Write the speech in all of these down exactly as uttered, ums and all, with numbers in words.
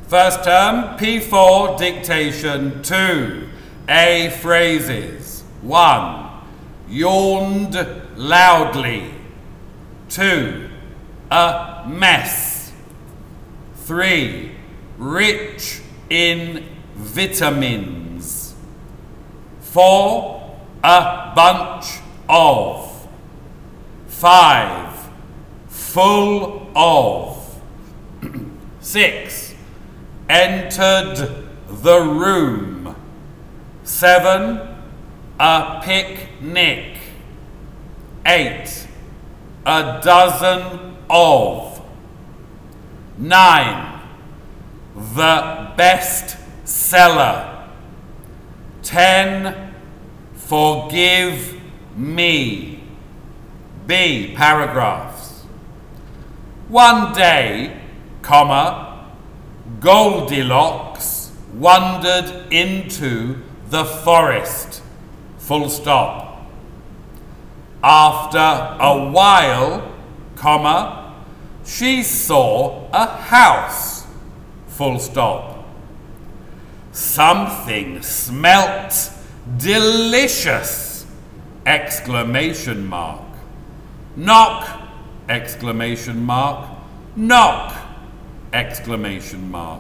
First term, P four dictation two. A phrases. one. Yawned loudly. two. A mess. three. Rich in vitamins. four. A bunch of. five. Full of. six. Entered the room. seven. A picnic. eight. A dozen of. nine. The best seller. ten. Forgive me. B. Paragraphs. One day, comma, Goldilocks wandered into the forest, full stop. After a while, comma, she saw a house, full stop. Something smelt delicious, exclamation mark. Knock, exclamation mark. Knock, exclamation mark.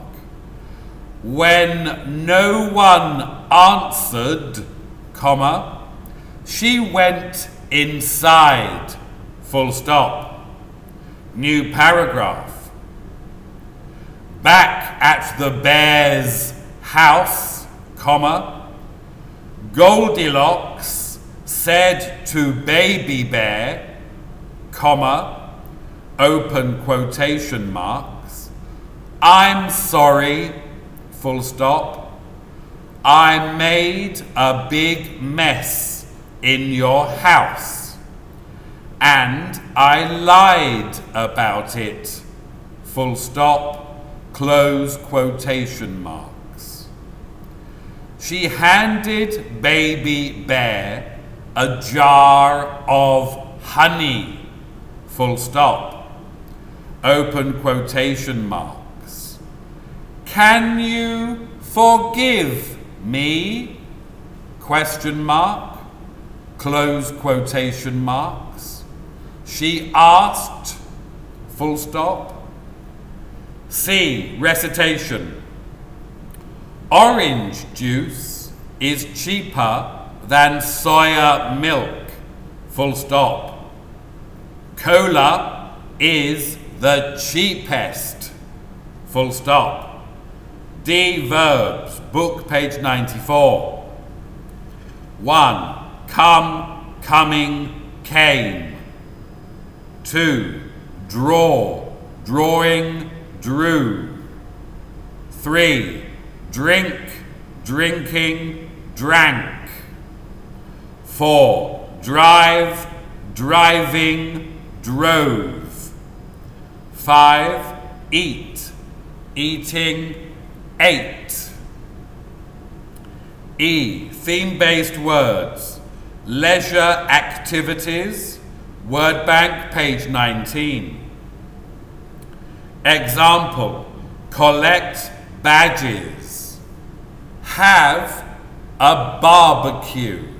When no one answered, comma, she went inside, full stop. New paragraph. Back at the bear's house, comma, Goldilocks said to Baby Bear, comma, open quotation marks, I'm sorry, full stop, I made a big mess in your house, and I lied about it, full stop, close quotation marks. She handed Baby Bear a jar of honey, full stop, open quotation marks. Can you forgive me? Question mark, close quotation marks. She asked, full stop. C. Recitation. Orange juice is cheaper than soya milk, full stop. Cola is the cheapest, full stop. D. Verbs, book page ninety-four. one. Come, coming, came. two. Draw, drawing, drew. three. Drink, drinking, drank. four. Drive, driving, drove. five. Eat, eating, ate. E. Theme-based words. Leisure activities. Word bank, page nineteen. Example. Collect badges. Have a barbecue.